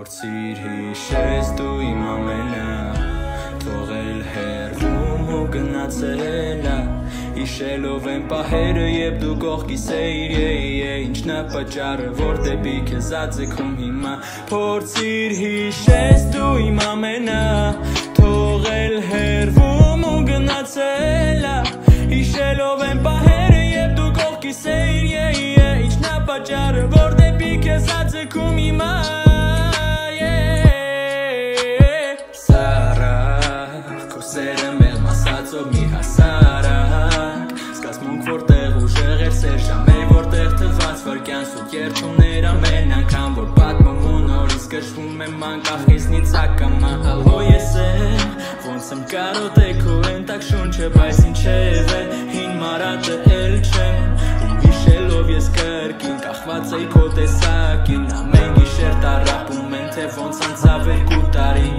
Փորձիր հիշես դու իմ ամենը Թողել հեռվում ու գնացել Հիշելով են պահերը և դու կողքիս էիր Ինչն է պատճառը որ դեպի քեզ ածեքում հիմա Փորձիր հիշես դու իմ ամենը Թողել հեռվում ու գնացել Հիշելով են պահերը և դու կողքիս էիր Ինչն է պատճառը որ դեպի քեզ ածեքում հիմա Մի հասարակ Սկացմունք որտեղ ուժեղ էր սեր Ժամեր որտեղ թված վարկյան սուտ երդումներ ամեն անգամ Որ պատմում ու նորից կշվում եմ անկախիզնից ակամա Ալո ես եմ Ոնց եմ կարոտեք ու են տակ շունչը Բայց ինչև է հին մարատը էլ չեմ Ու հիշելով ես կրկին Կախված էի քո տեսակին Ամեն գիշեր տարապում են թե ոնց անցավ 2 տարի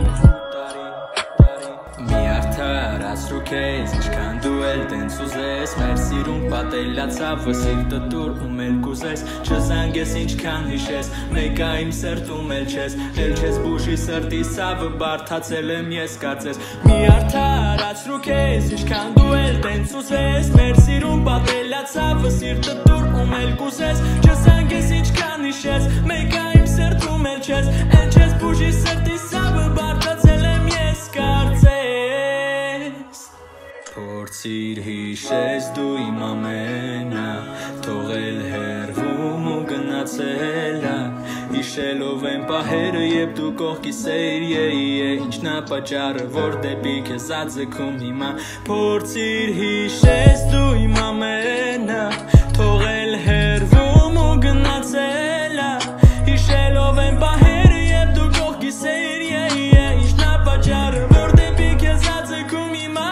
Ասրու քեզ ինչքան դու էլ տենց ուզես Մեր սիրուն պատելացավը սիրտը տուր ու մել կուզես Չզանգես ինչքան հիշես Մեկա իմ սրտում էլ չես բուժի սրտի սավը բարդացել եմ ես կարծես Մի արդար ասրու քեզ ինչքան դու էլ տենց ուզես Մեր սիրուն պատելացավը սիրտը տուր ու մել կուզես Չզանգես ինչքան հիշես Մեկա իմ սրտում էլ չես բուժի սրտի սավը բարդացել եմ ես կարծես Փորձիր հիշես դու իմ ամենը Թողել հեռվում ու գնացել Հիշելով են պահերը և դու կողքիս էիր Ինչն է պատճառը որ դեպի քեզ ածեքում հիմա Փորձիր հիշես դու իմ ամենը Թողել հեռվում ու գնացել Հիշելով են պահերը և դու կողքիս էիր Ինչն է պատճառը որ դեպի քեզ ածեքում հիմա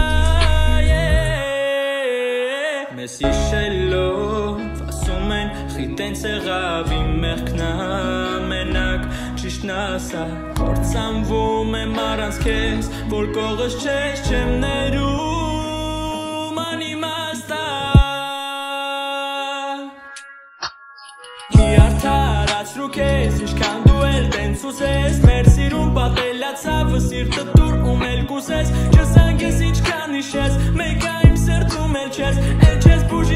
Մեզ հիշելով ասում են խիտենց եղավ իմ մեղքն ամենակ Ճիշտն ասա կործանվում եմ առանց քեզ Որ կողս չես չեմ ներում անիմաստա Մի արդարացրու քեզ ինչքան դու էլ տենց ուզես Մեր սիրուն պատելացավը սիրտը տուր ու մել կուզես Չզանգես ինչքան հիշես Մեկա իմ սրտում էլ չես բուժի